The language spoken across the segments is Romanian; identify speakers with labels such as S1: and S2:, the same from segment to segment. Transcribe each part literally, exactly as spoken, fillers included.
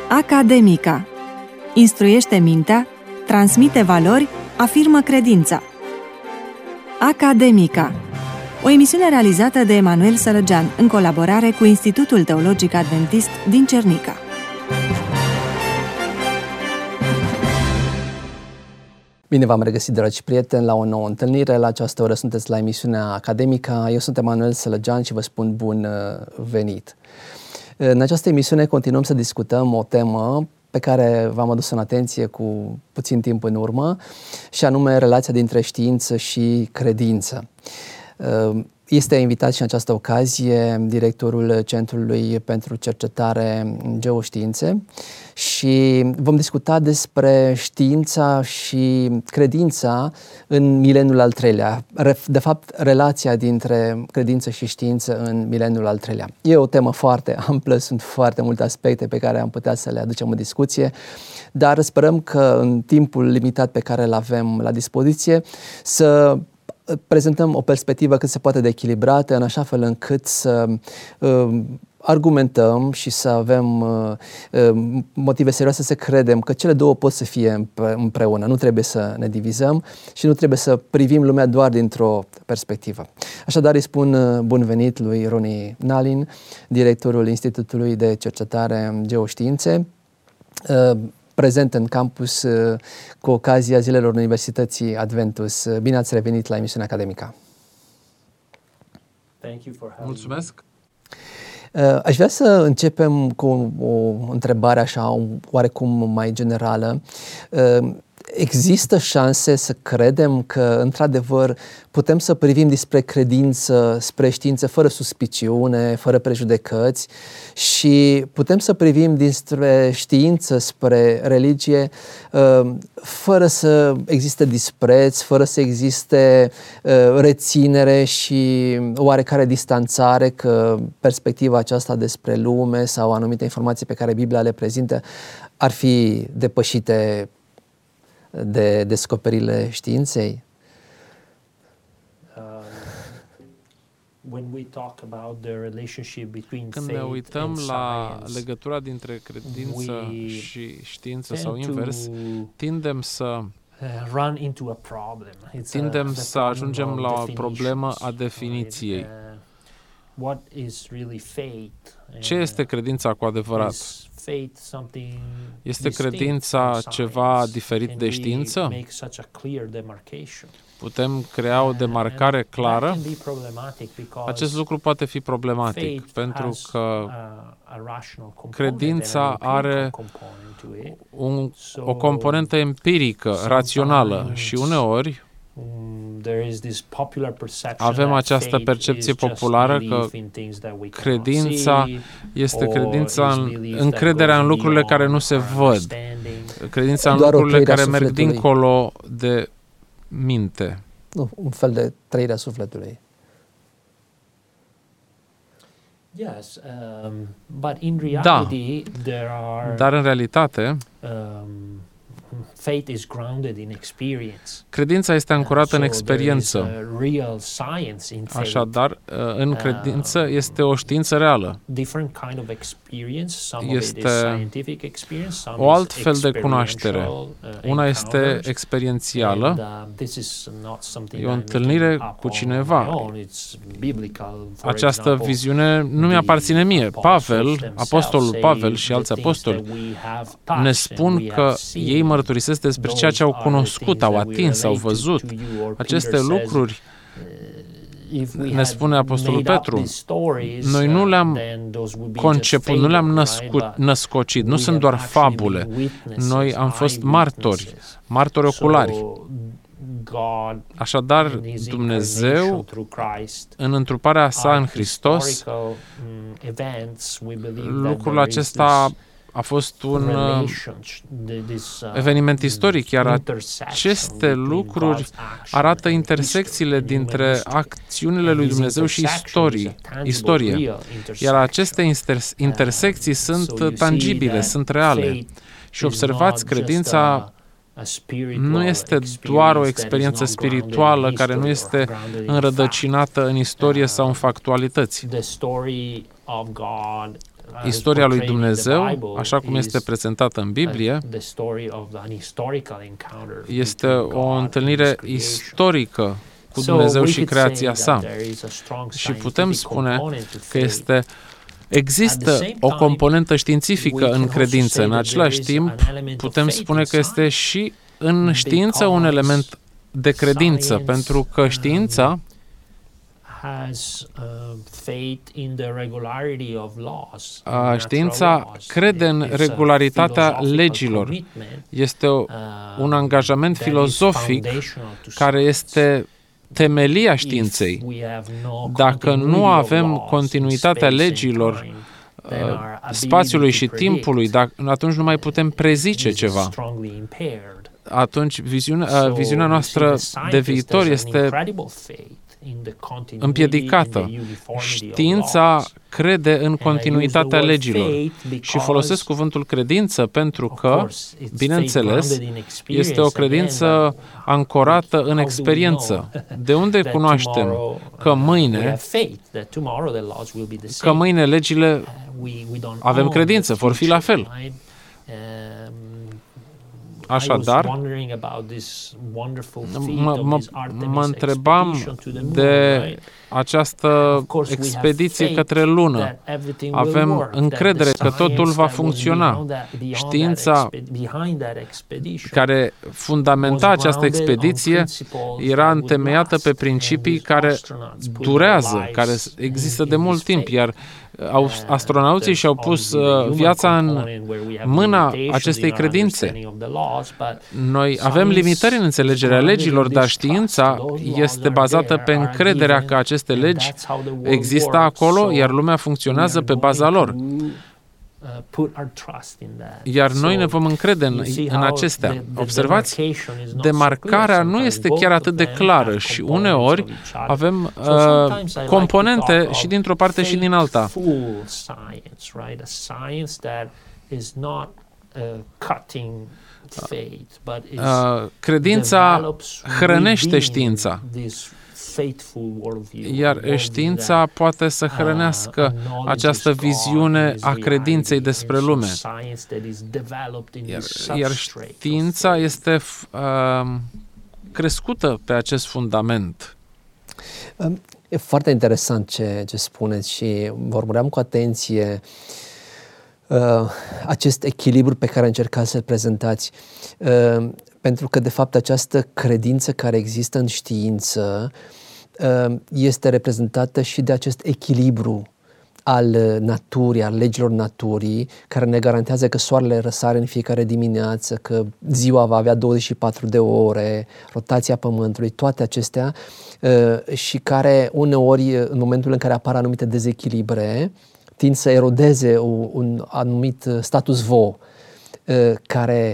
S1: Academica. Instruiește mintea, transmite valori, afirmă credința. Academica. O emisiune realizată de Emanuel Sălăgean în colaborare cu Institutul Teologic Adventist din Cernica.
S2: Bine v-am regăsit, dragi prieteni, la o nouă întâlnire. La această oră sunteți la emisiunea Academica. Eu sunt Emanuel Sălăgean și vă spun bun venit. În această emisiune continuăm să discutăm o temă pe care v-am adus în atenție cu puțin timp în urmă, și anume relația dintre știință și credință. Este invitat și în această ocazie directorul Centrului pentru Cercetare în Geoștiințe și vom discuta despre știința și credința în mileniul al treilea. De fapt, relația dintre credință și știință în mileniul al treilea. E o temă foarte amplă, sunt foarte multe aspecte pe care am putea să le aducem în discuție, dar sperăm că în timpul limitat pe care îl avem la dispoziție să prezentăm o perspectivă cât se poate de echilibrată, în așa fel încât să uh, argumentăm și să avem uh, uh, motive serioase să credem că cele două pot să fie împreună. Nu trebuie să ne divizăm și nu trebuie să privim lumea doar dintr-o perspectivă. Așadar îi spun uh, bun venit lui Ronnie Nalin, directorul Institutului de Cercetare în Geoștiințe, uh, prezent în campus cu ocazia Zilelor Universității Adventus. Bine ați revenit la emisiunea Academica.
S3: Mulțumesc!
S2: Aș vrea să începem cu o, o întrebare așa, oarecum mai generală. Există șanse să credem că, într-adevăr, putem să privim despre credință, spre știință, fără suspiciune, fără prejudecăți, și putem să privim despre știință spre religie fără să existe dispreț, fără să existe reținere și oarecare distanțare, că perspectiva aceasta despre lume sau anumite informații pe care Biblia le prezintă ar fi depășite de descoperirile științei?
S3: Când ne uităm la legătura dintre credință și știință sau invers, tindem să tindem să ajungem la o problemă a definiției. Ce este credința cu adevărat? Este credința ceva diferit de știință? Putem crea o demarcare clară? Acest lucru poate fi problematic, pentru că credința are un, o componentă empirică, rațională, și uneori avem această percepție populară că credința este credința în încrederea în lucrurile care nu se văd, credința în lucrurile care merg dincolo de minte.
S2: Un fel de trăirea sufletului.
S3: Da, dar în realitate credința este ancorată în experiență. Așadar, în credință este o știință reală. Este o alt fel de cunoaștere. Una este experiențială. E o întâlnire cu cineva. Această viziune nu mi-aparține mie. Pavel, apostolul Pavel și alți apostoli ne spun că ei mărturisesc despre ceea ce au cunoscut, au atins, au văzut. Aceste lucruri, ne spune apostolul Petru, noi nu le-am conceput, nu le-am născut, născocit, nu sunt doar fabule. Noi am fost martori, martori oculari. Așadar, Dumnezeu, în întruparea sa în Hristos, lucrul acesta a fost un eveniment istoric, iar aceste lucruri arată intersecțiile dintre acțiunile lui Dumnezeu și istorie, istorie. Iar aceste intersecții sunt tangibile, sunt reale. Și observați, credința nu este doar o experiență spirituală care nu este înrădăcinată în istorie sau în factualități. Istoria lui Dumnezeu, așa cum este prezentată în Biblie, este o întâlnire istorică cu Dumnezeu și creația sa. Și putem spune că este există o componentă științifică în credință. În același timp, putem spune că este și în știință un element de credință, pentru că știința Știința crede în regularitatea legilor. Este un angajament filozofic care este temelia științei. Dacă nu avem continuitatea legilor, spațiului și timpului, dacă, atunci nu mai putem prezice ceva. Atunci viziunea, viziunea noastră de viitor este împiedicată. Știința crede în continuitatea legilor și folosesc cuvântul credință pentru că, bineînțeles, este o credință ancorată în experiență. De unde cunoaștem că mâine, că mâine legile, avem credință, vor fi la fel. Așadar, mă, mă, mă întrebam de această expediție către lună. Avem încredere că totul va funcționa. Știința care fundamenta această expediție era întemeiată pe principii care durează, care există de mult timp, iar astronauții și-au pus viața în mâna acestei credințe. Noi avem limitări în înțelegerea legilor, dar știința este bazată pe încrederea că aceste legi există acolo, iar lumea funcționează pe baza lor. Iar noi ne vom încrede în, în acestea. Observați, demarcarea nu este chiar atât de clară și uneori avem uh, componente și dintr-o parte și din alta. Uh, credința hrănește știința. Iar știința poate să hrănească această viziune a credinței despre lume. Iar, iar știința este uh, crescută pe acest fundament.
S2: E foarte interesant ce, ce spuneți și vă urmăream cu atenție uh, acest echilibru pe care încercați să-l prezentați. Uh, pentru că, de fapt, această credință care există în știință este reprezentată și de acest echilibru al naturii, al legilor naturii, care ne garantează că soarele răsare în fiecare dimineață, că ziua va avea douăzeci și patru de ore, rotația Pământului, toate acestea, și care uneori, în momentul în care apar anumite dezechilibre, tind să erodeze un anumit status quo care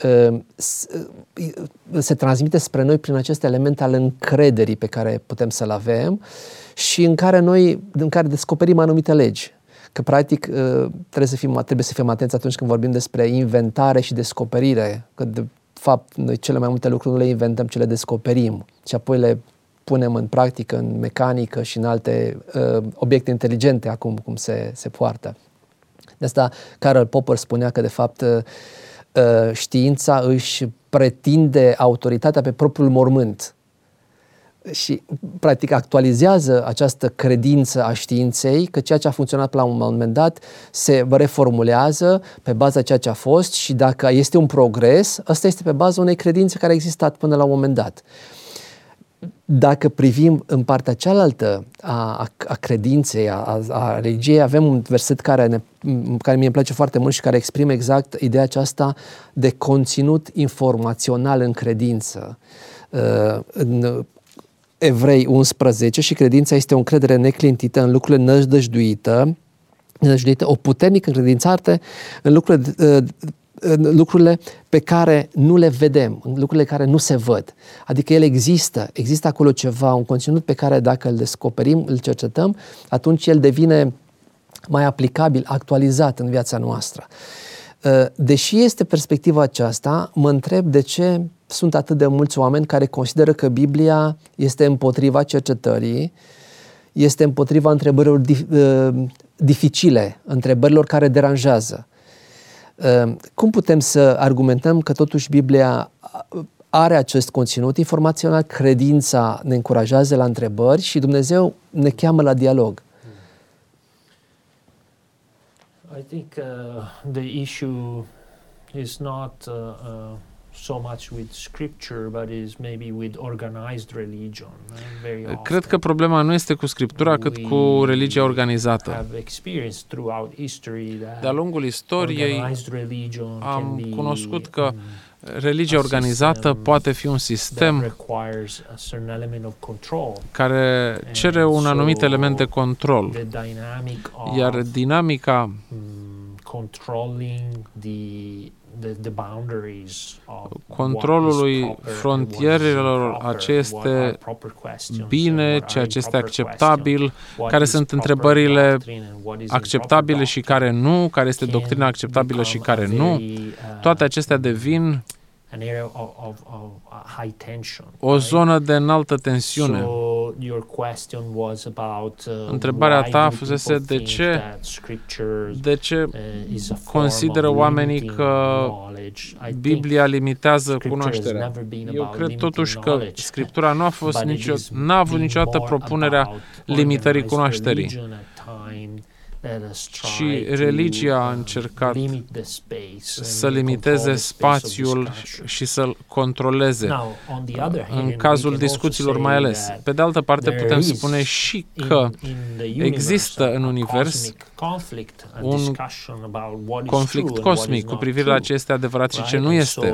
S2: se transmite spre noi prin acest element al încrederii pe care putem să-l avem și în care noi, în care descoperim anumite legi. Că practic trebuie să fim, trebuie să fim atenți atunci când vorbim despre inventare și descoperire, că de fapt noi cele mai multe lucruri nu le inventăm, ci le descoperim și apoi le punem în practică, în mecanică și în alte uh, obiecte inteligente, acum cum se, se poartă. De asta Karl Popper spunea că de fapt uh, știința își pretinde autoritatea pe propriul mormânt și practic actualizează această credință a științei că ceea ce a funcționat la un moment dat se reformulează pe baza ceea ce a fost și dacă este un progres, ăsta este pe baza unei credințe care a existat până la un moment dat. Dacă privim în partea cealaltă a, a, a credinței, a, a religiei, avem un verset care, ne, care mie îmi place foarte mult și care exprimă exact ideea aceasta de conținut informațional în credință. Uh, în Evrei unsprezece, și credința este o încredere neclintită în lucrurile nădăjduite, nădăjduite, o puternică încredințare în lucrurile uh, în lucrurile pe care nu le vedem, în lucrurile care nu se văd. Adică ele există, există acolo ceva, un conținut pe care dacă îl descoperim, îl cercetăm, atunci el devine mai aplicabil, actualizat în viața noastră. Deși este perspectiva aceasta, mă întreb de ce sunt atât de mulți oameni care consideră că Biblia este împotriva cercetării, este împotriva întrebărilor dificile, întrebărilor care deranjează. Cum putem să argumentăm că totuși Biblia are acest conținut informațional, credința ne încurajează la întrebări și Dumnezeu ne cheamă la dialog?
S4: I think uh, the issue is not uh, uh, so much with scripture, but is maybe with organized religion. Very often.
S3: Cred că problema nu este cu Scriptura, cât cu religia organizată. De-a lungul istoriei am cunoscut că religia organizată poate fi un sistem care cere un anumit element de control, iar dinamica controlului frontierelor, a ce este bine, ceea ce este acceptabil, care sunt întrebările acceptabile și care nu, care este doctrina acceptabilă și care nu, toate acestea devin o zonă de înaltă tensiune. Întrebarea ta fusese de ce, de ce consideră oamenii că Biblia limitează cunoașterea. Eu cred totuși că Scriptura nu a fost nicio, n-a avut niciodată propunerea limitării cunoașterii, și religia a încercat să limiteze spațiul și să-l controleze, în cazul discuțiilor mai ales. Pe de altă parte, putem spune și că există în univers un conflict cosmic cu privire la ce este adevărat și ce nu este.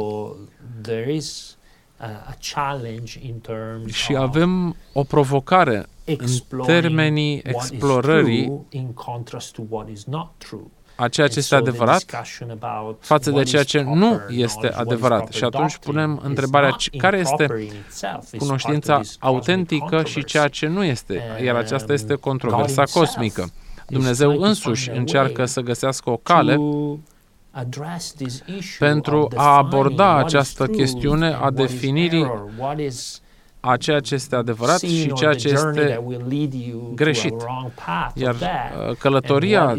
S3: Și avem o provocare în termenii explorării a ceea ce este adevărat față de ceea ce nu este adevărat. Și atunci punem întrebarea care este cunoștința autentică și ceea ce nu este, iar aceasta este controversa cosmică. Dumnezeu însuși încearcă să găsească o cale pentru a aborda această chestiune a definirii a ceea ce este adevărat și ceea ce este greșit. Iar călătoria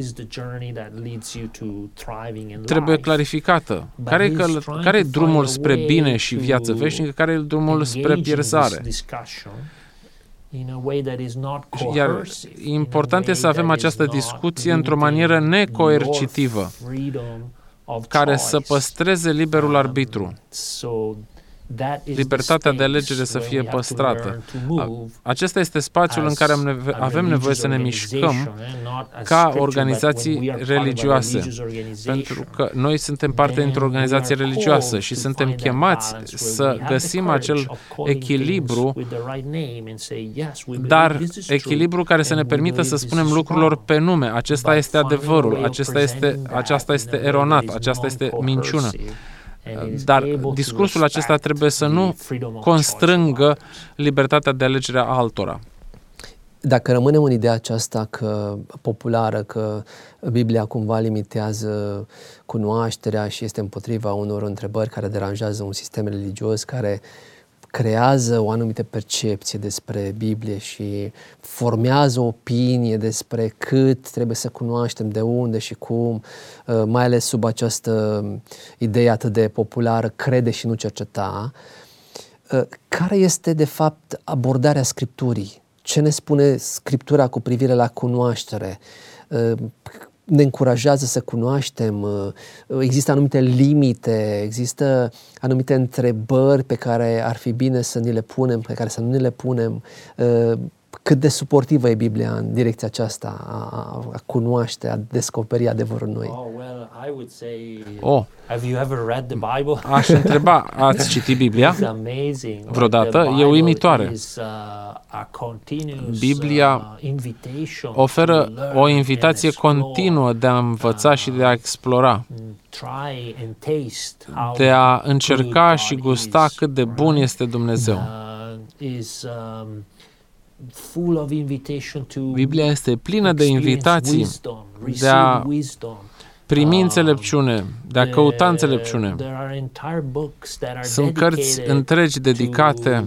S3: trebuie clarificată. Care e, căl- care e drumul spre bine și viață veșnică? Care e drumul spre pierzare? Iar important este să avem această discuție într-o manieră necoercitivă, care să păstreze liberul arbitru. Libertatea de alegere să fie păstrată. Acesta este spațiul în care avem nevoie să ne mișcăm ca organizații religioase, pentru că noi suntem parte dintr-o organizație religioasă și suntem chemați să găsim acel echilibru, dar echilibru care să ne permită să spunem lucrurilor pe nume. Acesta este adevărul, acesta este, aceasta este eronat, aceasta este minciună. Dar discursul acesta trebuie să nu constrângă libertatea de alegere a altora.
S2: Dacă rămânem în ideea aceasta că populară, că Biblia cumva limitează cunoașterea și este împotriva unor întrebări care deranjează un sistem religios, care creează o anumită percepție despre Biblie și formează o opinie despre cât trebuie să cunoaștem, de unde și cum, mai ales sub această idee atât de populară, crede și nu cerceta. Care este, de fapt, abordarea Scripturii? Ce ne spune Scriptura cu privire la cunoaștere? Ne încurajează să cunoaștem, există anumite limite, există anumite întrebări pe care ar fi bine să ni le punem, pe care să nu ni le punem. Cât de suportivă e Biblia în direcția aceasta a, a cunoaște, a descoperi adevărul noi?
S4: Oh, well, I would say,
S3: oh.
S4: Have you ever read the Bible?
S3: Aș întreba, ați citit Biblia vreodată? E uimitoare. Biblia oferă o invitație continuă de a învăța și de a explora, de a încerca și gusta cât de bun este Dumnezeu. Biblia este plină de invitații de a primi înțelepciune, de a căuta înțelepciune. Sunt cărți întregi dedicate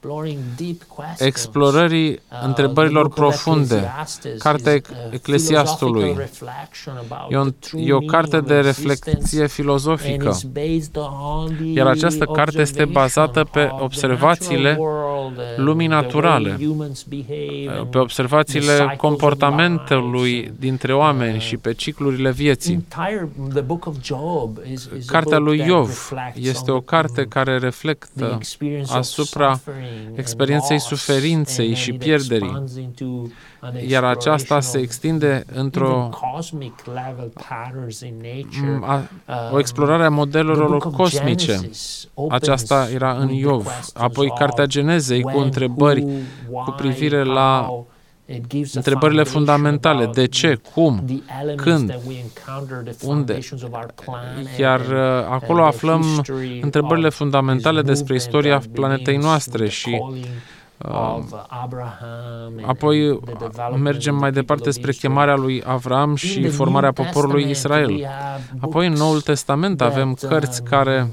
S3: explorării întrebărilor profunde. Cartea Eclesiastului e o, e o carte de reflecție filozofică, iar această carte este bazată pe observațiile lumii naturale, pe observațiile comportamentului dintre oameni și pe ciclurile vieții. Cartea lui Iov este o carte care reflectă asupra experienței suferinței și pierderii, iar aceasta se extinde într-o o explorare a modelelor cosmice. Aceasta era în Iov. Apoi Cartea Genezei cu întrebări cu privire la întrebările fundamentale. De ce? Cum? Când? Unde? Iar acolo aflăm întrebările fundamentale despre istoria planetei noastre și uh, apoi mergem mai departe spre chemarea lui Avram și formarea poporului Israel. Apoi în Noul Testament avem cărți care,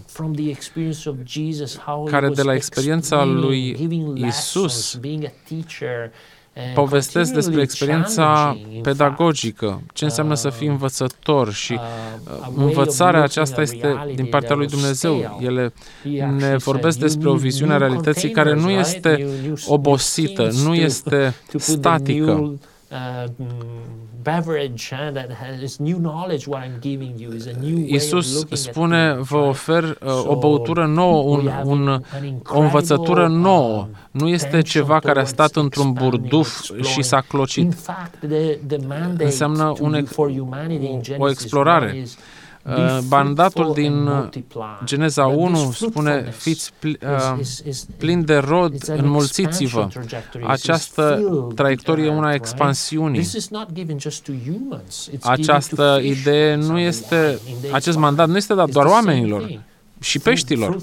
S3: care de la experiența lui Isus povestesc despre experiența pedagogică, ce înseamnă să fii învățător și învățarea aceasta este din partea lui Dumnezeu. Ele ne vorbesc despre o viziune a realității care nu este obosită, nu este statică. Iisus spune, vă ofer uh, o băutură nouă, un, un, o învățătură nouă. Nu este ceva care a stat într-un burduf și s-a clocit. Înseamnă un, o explorare. Mandatul din Geneza unu spune, fiți plini de rod, înmulțiți-vă. Această traiectorie e una a expansiunii. Această idee nu este, acest mandat nu este dat doar oamenilor și peștilor.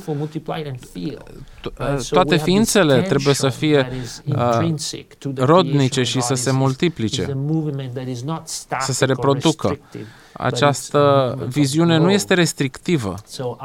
S3: Toate ființele trebuie să fie uh, rodnice și să se multiplice, să se reproducă. Această viziune nu este restrictivă.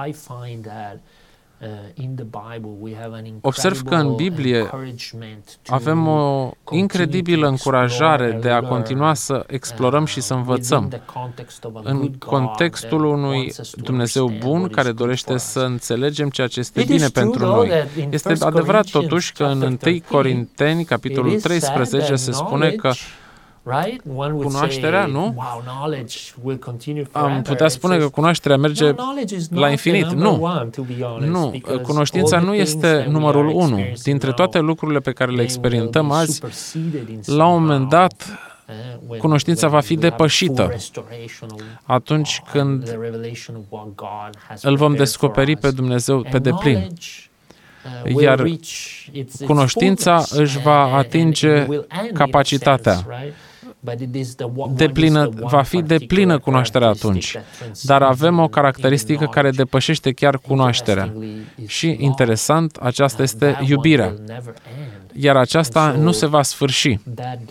S3: Observ că în Biblie avem o incredibilă încurajare de a continua să explorăm și să învățăm în contextul unui Dumnezeu bun care dorește să înțelegem ceea ce este bine pentru noi. Este adevărat totuși că în întâi Corinteni, capitolul treisprezece, se spune că cunoașterea, nu? Am putea spune că cunoașterea merge la infinit. Nu. Nu. Cunoștința nu este numărul unu. Dintre toate lucrurile pe care le experimentăm azi, la un moment dat, cunoștința va fi depășită atunci când îl vom descoperi pe Dumnezeu pe deplin. Iar cunoștința își va atinge capacitatea. Deplină, va fi deplină cunoașterea atunci. Dar avem o caracteristică care depășește chiar cunoașterea. Și, interesant, aceasta este iubirea. Iar aceasta nu se va sfârși.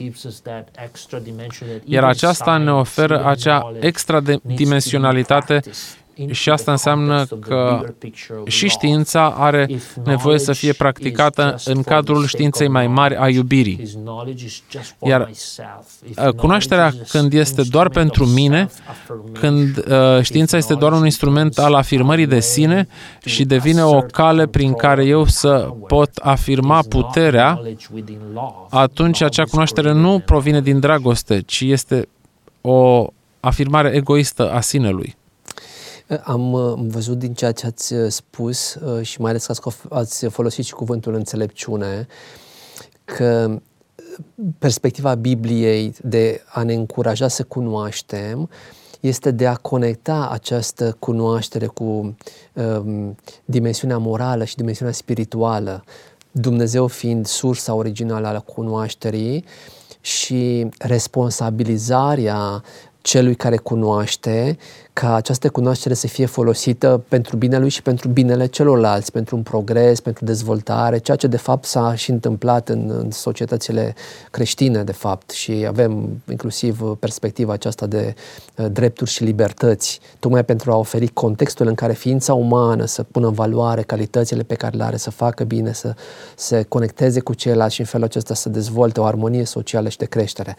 S3: Iar aceasta ne oferă acea extradimensionalitate și asta înseamnă că și știința are nevoie să fie practicată în cadrul științei mai mari a iubirii. Iar cunoașterea când este doar pentru mine, când uh, știința este doar un instrument al afirmării de sine și devine o cale prin care eu să pot afirma puterea, atunci acea cunoaștere nu provine din dragoste, ci este o afirmare egoistă a sinelui.
S2: Am văzut din ceea ce ați spus și mai ales că ați folosit și cuvântul înțelepciune, că perspectiva Bibliei de a ne încuraja să cunoaștem este de a conecta această cunoaștere cu um, dimensiunea morală și dimensiunea spirituală, Dumnezeu fiind sursa originală a cunoașterii și responsabilizarea celui care cunoaște, ca această cunoaștere să fie folosită pentru binele lui și pentru binele celorlalți, pentru un progres, pentru dezvoltare, ceea ce de fapt s-a și întâmplat în, în societățile creștine, de fapt, și avem inclusiv perspectiva aceasta de uh, drepturi și libertăți, tocmai pentru a oferi contextul în care ființa umană să pună în valoare calitățile pe care le are, să facă bine, să se conecteze cu ceilalți și în felul acesta să dezvolte o armonie socială și de creștere.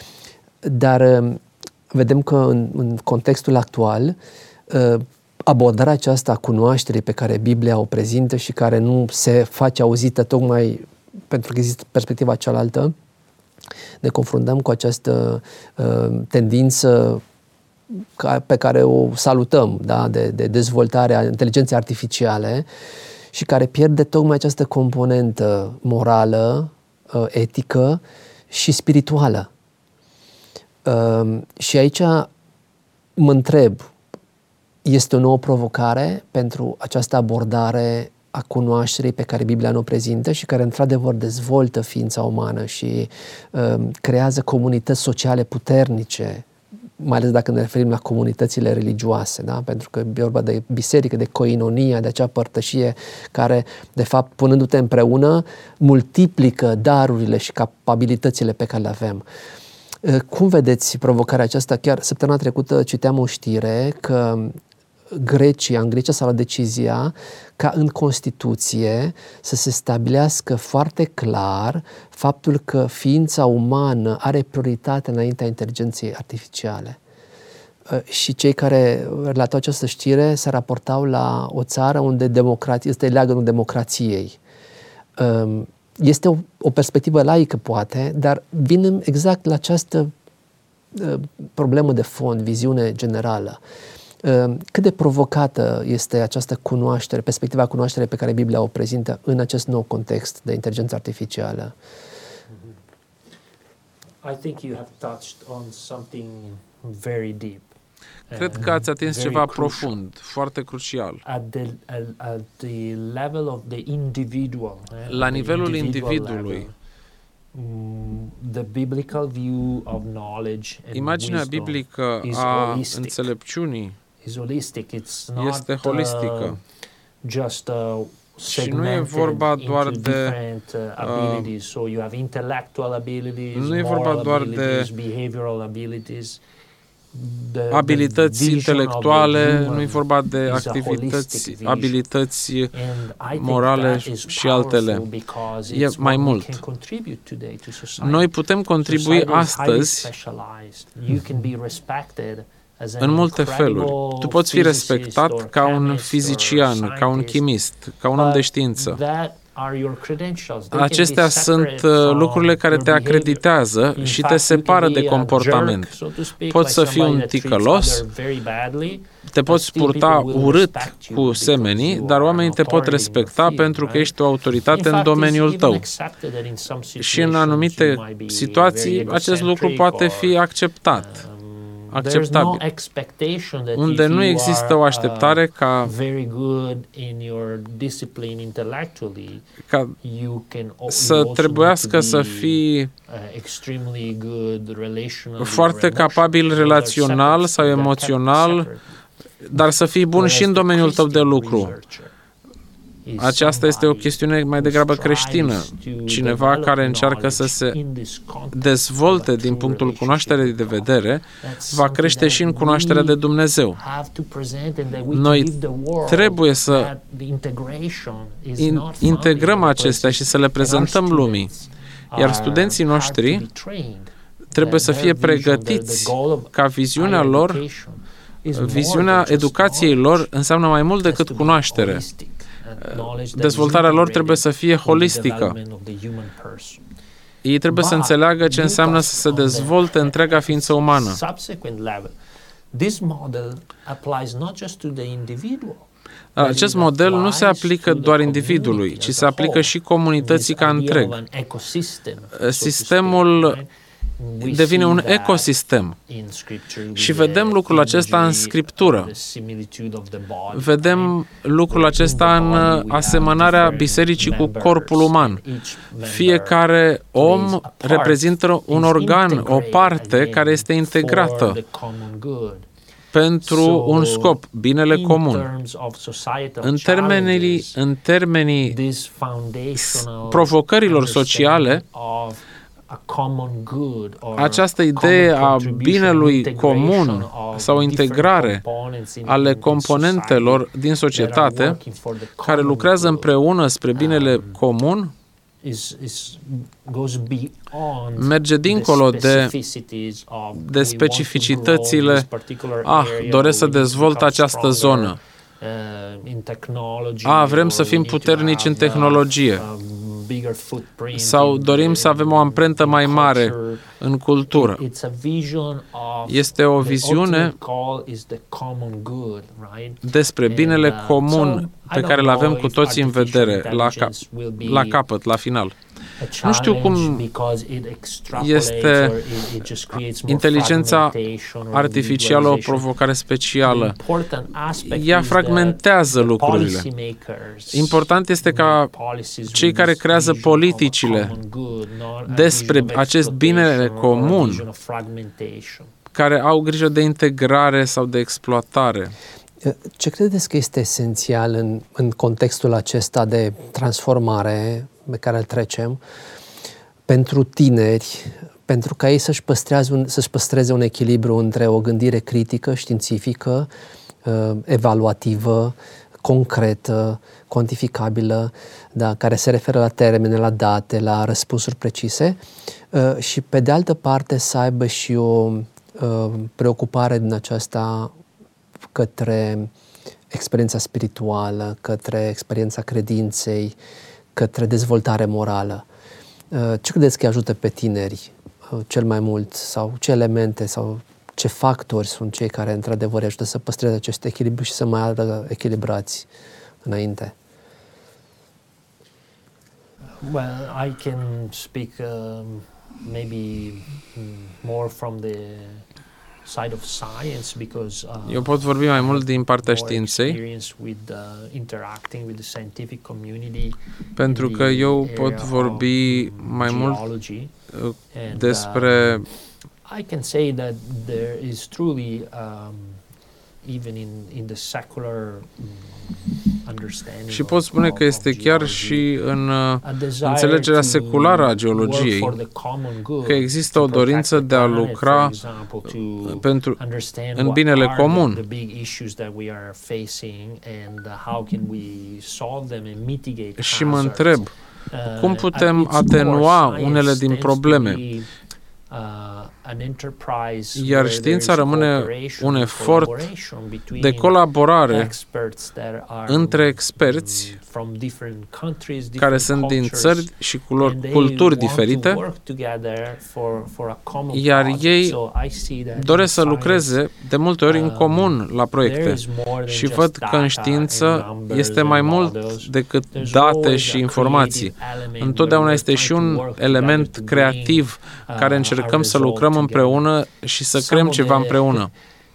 S2: Dar vedem că în, în contextul actual abordarea aceasta a cunoașterii pe care Biblia o prezintă și care nu se face auzită tocmai pentru că există perspectiva cealaltă, ne confruntăm cu această uh, tendință ca, pe care o salutăm, da? de, de dezvoltare a inteligenței artificiale și care pierde tocmai această componentă morală, uh, etică și spirituală. Uh, și aici mă întreb, este o nouă provocare pentru această abordare a cunoașterii pe care Biblia ne-o prezintă și care într-adevăr dezvoltă ființa umană și uh, creează comunități sociale puternice, mai ales dacă ne referim la comunitățile religioase, da? Pentru că e vorba de biserică, de koinonia, de acea părtășie care, de fapt, punându-te împreună, multiplică darurile și capabilitățile pe care le avem. Cum vedeți provocarea aceasta? Chiar săptămâna trecută citeam o știre că Grecia, în Grecia s-a luat decizia ca în Constituție să se stabilească foarte clar faptul că ființa umană are prioritate înaintea inteligenței artificiale. Și cei care relatau această știre se raportau la o țară unde democrația este leagănul democrației. Este o, o perspectivă laică, poate, dar vine exact la această problemă de fond, viziune generală. Cât de provocată este această cunoaștere, perspectiva cunoaștere pe care Biblia o prezintă în acest nou context de inteligență artificială?
S4: I think you have touched on something very deep.
S3: Cred că ați atins ceva profund, foarte crucial.
S4: At the, at the level of the individual,
S3: la nivelul individului.
S4: The biblical view of knowledge and
S3: imaginea biblică a înțelepciunii este holistică.
S4: Just uh,
S3: și nu e vorba doar de
S4: abilities. So you have intellectual abilities,
S3: nu e vorba doar de
S4: behavioral abilities,
S3: the, abilități the intelectuale, nu e vorba de activități, abilități morale și altele. E mai mult. Noi putem contribui astăzi în multe feluri. Tu poți fi respectat ca un fizician, ca un chimist, ca un om de știință. Acestea sunt lucrurile care te acreditează și te separă de comportament. Poți să fii un ticălos, te poți purta urât cu semenii, dar oamenii te pot respecta pentru că ești o autoritate în domeniul tău. Și în anumite situații acest lucru poate fi acceptat. Acceptabil. Unde nu există o așteptare ca, ca să trebuiască să fii foarte capabil relațional sau emoțional, dar să fii bun și în domeniul tău de lucru. Aceasta este o chestiune mai degrabă creștină. Cineva care încearcă să se dezvolte din punctul cunoașterii de vedere, va crește și în cunoașterea de Dumnezeu. Noi trebuie să integrăm acestea și să le prezentăm lumii. Iar studenții noștri trebuie să fie pregătiți ca viziunea lor, viziunea educației lor înseamnă mai mult decât cunoaștere. Dezvoltarea lor trebuie să fie holistică. Ei trebuie să înțeleagă ce înseamnă să se dezvolte întreaga ființă umană. Acest model nu se aplică doar individului, ci se aplică și comunității ca întreg. Sistemul devine un ecosistem. Și vedem lucrul acesta în Scriptură. Vedem lucrul acesta în asemănarea bisericii cu corpul uman. Fiecare om reprezintă un organ, o parte care este integrată pentru un scop, binele comun. În termenii, în termenii provocărilor sociale, această idee a binelui comun sau integrare ale componentelor din societate care lucrează împreună spre binele comun merge dincolo de, de specificitățile, ah, doresc să dezvolt această zonă, ah, vrem să fim puternici în tehnologie, sau dorim să avem o amprentă mai mare în cultură. Este o viziune despre binele comun pe care îl avem cu toții în vedere, la, cap, la capăt, la final. Nu știu cum este inteligența artificială o provocare specială. Ea fragmentează lucrurile. Important este ca cei care creează politicile despre acest bine comun, care au grijă de integrare sau de exploatare.
S2: Ce credeți că este esențial în, în contextul acesta de transformare pe care îl trecem pentru tineri, pentru ca ei să-și păstreze un, să-și păstreze un echilibru între o gândire critică, științifică, evaluativă, concretă, cuantificabilă, da, care se referă la termene, la date, la răspunsuri precise și pe de altă parte să aibă și o preocupare din aceasta către experiența spirituală, către experiența credinței, către dezvoltare morală. Ce credeți că ajută pe tineri cel mai mult sau ce elemente sau ce factori sunt cei care într-adevăr ajută să păstreze acest echilibru și să mai arată echilibrați înainte?
S4: Well, I can speak uh, maybe more from the side of science because uh,
S3: eu pot vorbi mai mult din partea științei,
S4: with, uh, interacting with the scientific community,
S3: pentru că eu pot vorbi mai mult despre
S4: I can say that there is truly um, even in in the secular understanding.
S3: Și pot spune că este chiar și în înțelegerea seculară a geologiei că există o dorință de a lucra pentru în binele comun. Și mă întreb, cum putem atenua unele din probleme? Iar știința rămâne un efort de colaborare între experți care sunt din țări și culturi diferite, iar ei doresc să lucreze de multe ori în comun la proiecte. Și văd că în știință este mai mult decât date și informații. Întotdeauna este și un element creativ care încercăm să lucrăm împreună și să creăm ceva împreună.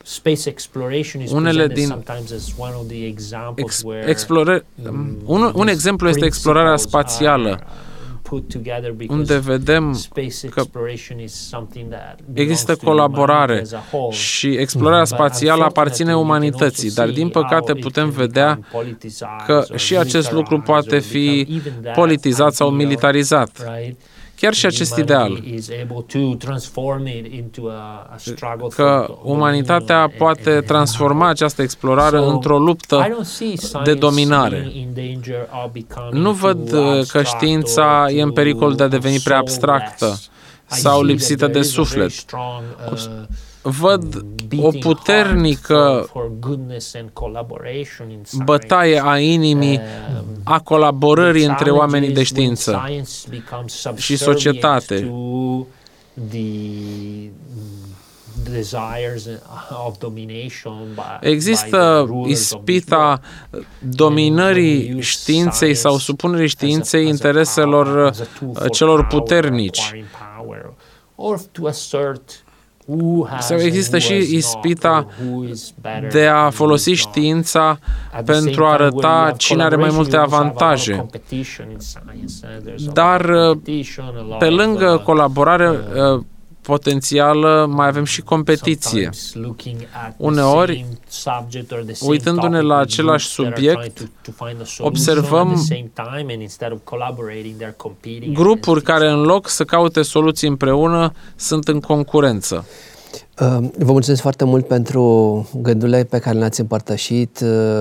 S3: Unele din ex, explorări, un, un exemplu este explorarea spațială, unde vedem că există colaborare și explorarea spațială aparține umanității, dar din păcate putem vedea că și acest lucru poate fi politizat sau militarizat. Chiar și acest ideal, că umanitatea poate transforma această explorare într-o luptă de dominare. Nu văd că știința e în pericol de a deveni prea abstractă sau lipsită de suflet. Văd o puternică bătaie a inimii, a colaborării între oamenii de știință și societate. Există ispita dominării științei sau supunerii științei intereselor celor puternici.
S4: or to assert who has
S3: Sau există
S4: and who has
S3: și ispita
S4: not, or who is better
S3: de a
S4: and who
S3: folosi
S4: is not.
S3: știința
S4: At the same
S3: pentru a
S4: time, when you
S3: arăta
S4: have
S3: cine are mai multe
S4: collaboration, you also have a lot of
S3: avantaje.
S4: competition in science, uh, there's a
S3: Dar,
S4: lot of competition, a lot
S3: pe
S4: of,
S3: lângă
S4: uh,
S3: colaborare
S4: uh,
S3: uh, potențială, mai avem și competiție.
S4: sometimes looking at the
S3: Uneori,
S4: same subject or the same
S3: uitându-ne
S4: topic
S3: la
S4: with
S3: același
S4: groups that are
S3: subiect,
S4: trying to- to find a solution
S3: observăm
S4: at the same time, and instead of collaborating, they're competing
S3: grupuri
S4: against
S3: care
S4: each
S3: în loc să caute soluții împreună sunt în concurență.
S2: Vă mulțumesc foarte mult pentru gândurile pe care le-ați împărtășit.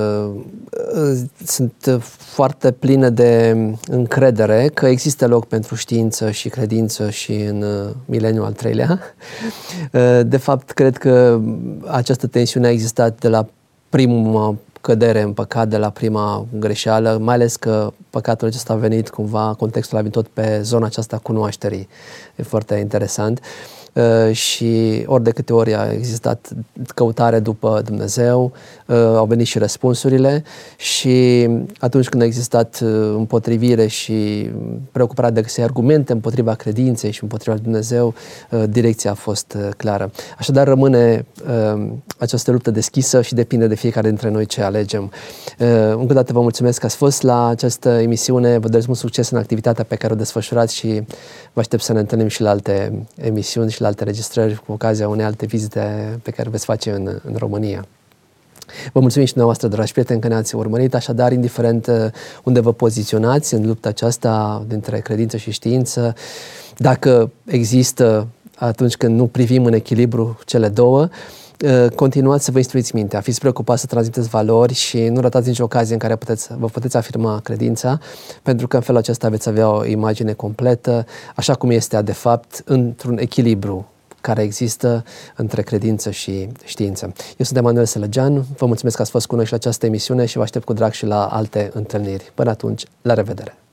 S2: Sunt foarte plină de încredere că există loc pentru știință și credință și în mileniul al treilea. De fapt, cred că această tensiune a existat de la prima cădere în păcat, de la prima greșeală, mai ales că păcatul acesta a venit cumva, contextul a venit tot pe zona aceasta cunoașterii. E foarte interesant. Uh, și ori de câte ori a existat căutare după Dumnezeu, uh, au venit și răspunsurile, și atunci când a existat uh, împotrivire și preocuparea de a găsi argumente împotriva credinței și împotriva Dumnezeu, uh, direcția a fost uh, clară. Așadar rămâne uh, această luptă deschisă și depinde de fiecare dintre noi ce alegem. Uh, încă o dată vă mulțumesc că ați fost la această emisiune, vă doresc mult succes în activitatea pe care o desfășurați și vă aștept să ne întâlnim și la alte emisiuni și la alte registrări cu ocazia unei alte vizite pe care veți face în, în România. Vă mulțumim și dumneavoastră, dragi prieteni, că ne-ați urmărit. Așadar, indiferent unde vă poziționați în lupta aceasta dintre credință și știință, dacă există atunci când nu privim în echilibru cele două, continuați să vă instruiți mintea, fiți preocupați să transmiteți valori și nu ratați nicio ocazie în care puteți, vă puteți afirma credința, pentru că în felul acesta veți avea o imagine completă, așa cum este de fapt, într-un echilibru care există între credință și știință. Eu sunt Emanuel Sălăgean, vă mulțumesc că ați fost cu noi și la această emisiune și vă aștept cu drag și la alte întâlniri. Până atunci, la revedere!